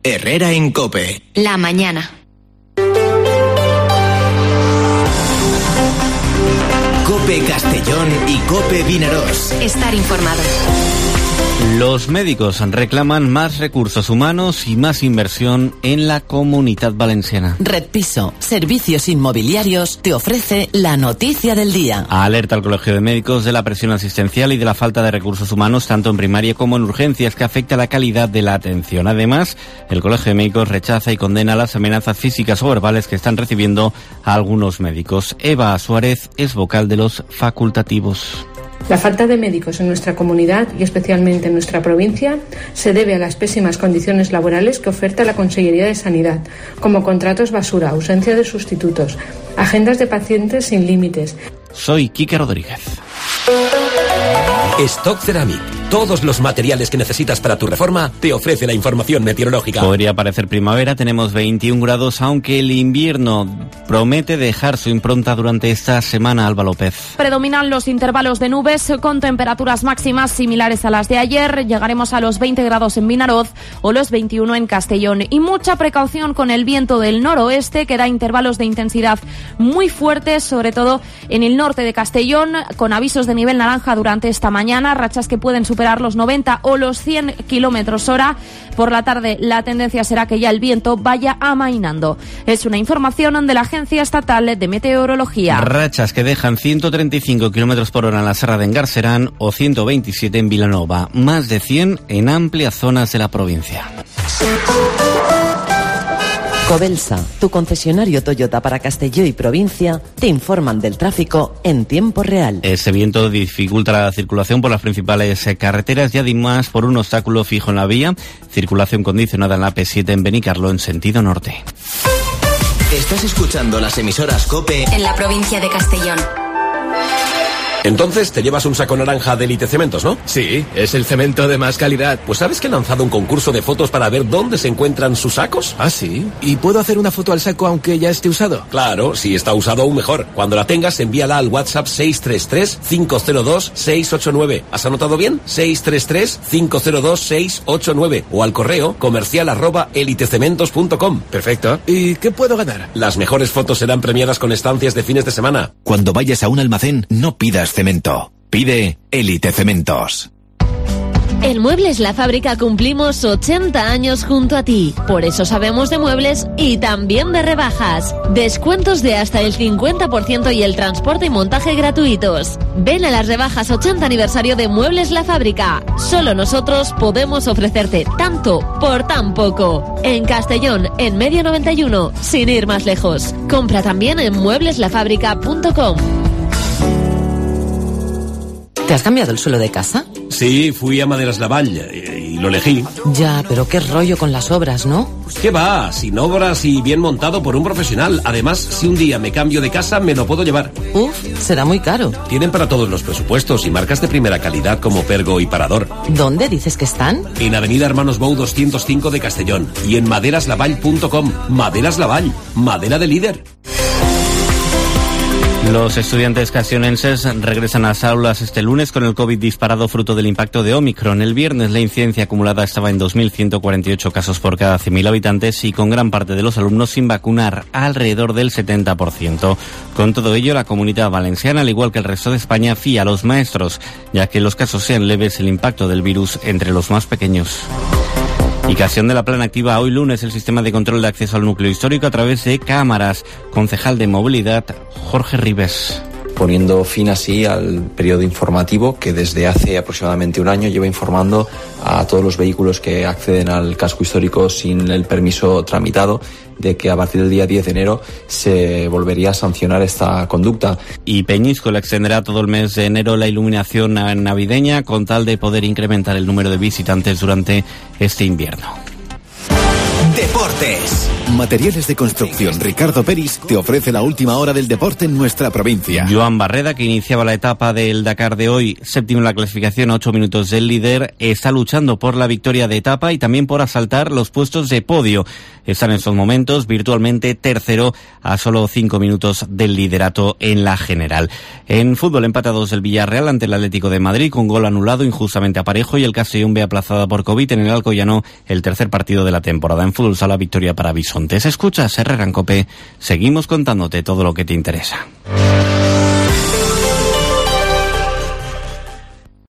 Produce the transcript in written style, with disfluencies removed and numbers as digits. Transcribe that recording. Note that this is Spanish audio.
Herrera en COPE. La mañana. COPE Castellón y COPE Vinaròs. Estar informado. Los médicos reclaman más recursos humanos y más inversión en la Comunitat Valenciana. Redpiso, servicios inmobiliarios, te ofrece la noticia del día. Alerta al Colegio de Médicos de la presión asistencial y de la falta de recursos humanos tanto en primaria como en urgencias que afecta la calidad de la atención. Además, el Colegio de Médicos rechaza y condena las amenazas físicas o verbales que están recibiendo a algunos médicos. Eva Suárez es vocal de los facultativos. La falta de médicos en nuestra comunidad y especialmente en nuestra provincia se debe a las pésimas condiciones laborales que oferta la Consellería de Sanidad, como contratos basura, ausencia de sustitutos, agendas de pacientes sin límites. Soy Quique Rodríguez. Stock Ceramic. Todos los materiales que necesitas para tu reforma te ofrece la información meteorológica. Podría parecer primavera, tenemos 21 grados, aunque el invierno promete dejar su impronta durante esta semana. Alba López. Predominan los intervalos de nubes con temperaturas máximas similares a las de ayer. Llegaremos a los 20 grados en Vinaròs o los 21 en Castellón. Y mucha precaución con el viento del noroeste, que da intervalos de intensidad muy fuertes, sobre todo en el norte de Castellón, con avisos de nivel naranja durante esta mañana, rachas que pueden superar los 90 o los 100 kilómetros hora. Por la tarde la tendencia será que ya el viento vaya amainando. Es una información de la Agencia Estatal de Meteorología. Rachas que dejan 135 kilómetros por hora en la Serra de Engarserán o 127 en Vilanova, más de 100 en amplias zonas de la provincia. Covelsa, tu concesionario Toyota para Castelló y provincia, te informan del tráfico en tiempo real. Ese viento dificulta la circulación por las principales carreteras y además por un obstáculo fijo en la vía. Circulación condicionada en la AP7 en Benicarló en sentido norte. Estás escuchando las emisoras COPE en la provincia de Castellón. Entonces te llevas un saco naranja de Elite Cementos, ¿no? Sí, es el cemento de más calidad. Pues ¿sabes que he lanzado un concurso de fotos para ver dónde se encuentran sus sacos? ¿Ah, sí? ¿Y puedo hacer una foto al saco aunque ya esté usado? Claro, si está usado aún mejor. Cuando la tengas, envíala al WhatsApp 633-502-689. ¿Has anotado bien? 633-502-689 o al correo comercial@elitecementos.com. Perfecto. ¿Y qué puedo ganar? Las mejores fotos serán premiadas con estancias de fines de semana. Cuando vayas a un almacén, no pidas cemento. Pide Elite Cementos. En Muebles La Fábrica cumplimos 80 años junto a ti. Por eso sabemos de muebles y también de rebajas. Descuentos de hasta el 50% y el transporte y montaje gratuitos. Ven a las rebajas 80 aniversario de Muebles La Fábrica. Solo nosotros podemos ofrecerte tanto por tan poco. En Castellón, en Medio 91, sin ir más lejos. Compra también en muebleslafábrica.com. ¿Te has cambiado el suelo de casa? Sí, fui a Maderas Lavall y lo elegí. Ya, pero qué rollo con las obras, ¿no? ¿Qué va? Sin obras y bien montado por un profesional. Además, si un día me cambio de casa, me lo puedo llevar. Uf, será muy caro. Tienen para todos los presupuestos y marcas de primera calidad como Pergo y Parador. ¿Dónde dices que están? En Avenida Hermanos Bou 205 de Castellón y en maderaslavall.com. Maderas Lavall, madera de líder. Los estudiantes castellonenses regresan a las aulas este lunes con el COVID disparado fruto del impacto de Omicron. El viernes la incidencia acumulada estaba en 2.148 casos por cada 100.000 habitantes y con gran parte de los alumnos sin vacunar, alrededor del 70%. Con todo ello, la Comunitat Valenciana, al igual que el resto de España, fía a los maestros, ya que los casos sean leves el impacto del virus entre los más pequeños. Y Castellón de la Plana activa hoy lunes el sistema de control de acceso al núcleo histórico a través de cámaras. Concejal de Movilidad, Jorge Ribes. Poniendo fin así al periodo informativo que desde hace aproximadamente un año lleva informando a todos los vehículos que acceden al casco histórico sin el permiso tramitado de que a partir del día 10 de enero se volvería a sancionar esta conducta. Y Peñíscola extenderá todo el mes de enero la iluminación navideña con tal de poder incrementar el número de visitantes durante este invierno. Deportes. Materiales de construcción Ricardo Peris te ofrece la última hora del deporte en nuestra provincia. Joan Barreda, que iniciaba la etapa del Dakar de hoy, séptimo en la clasificación a 8 minutos del líder, está luchando por la victoria de etapa y también por asaltar los puestos de podio. Está en estos momentos virtualmente tercero a solo 5 minutos del liderato en la general. En fútbol, empatados el Villarreal ante el Atlético de Madrid con gol anulado injustamente a Parejo, y el Castellón ve aplazada por COVID en el Alcoyano el tercer partido de la temporada. En fútbol sala, victoria para Bisontes. Escuchas Herrera en COPE, seguimos contándote todo lo que te interesa.